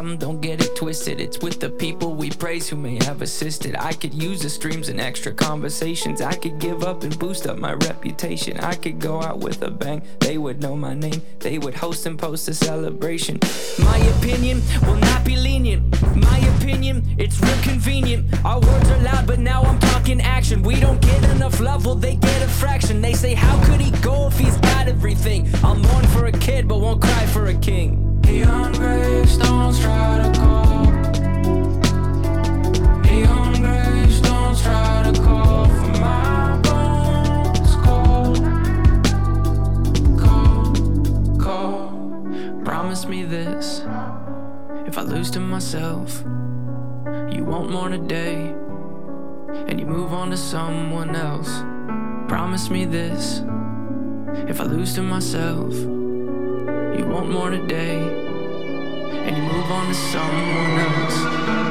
problem, don't get it twisted. It's with the people we praise who may have assisted. I could use the streams and extra conversations. I could give up and boost up my reputation. I could go out with a bang, they would know my name. They would host and post a celebration. My opinion will not be lenient. My opinion, it's real convenient. Our words are loud, but now I'm talking action. We don't get enough love, well they get a fraction. They say, how could he go if he's got everything? I'll mourn for a kid, but won't cry for a king. Neon gravestones try to call. Neon gravestones try to call for my bones. Call. Promise me this. If I lose to myself, you won't mourn a day, and you move on to someone else. Promise me this. If I lose to myself, you won't mourn a day, and you move on to someone else.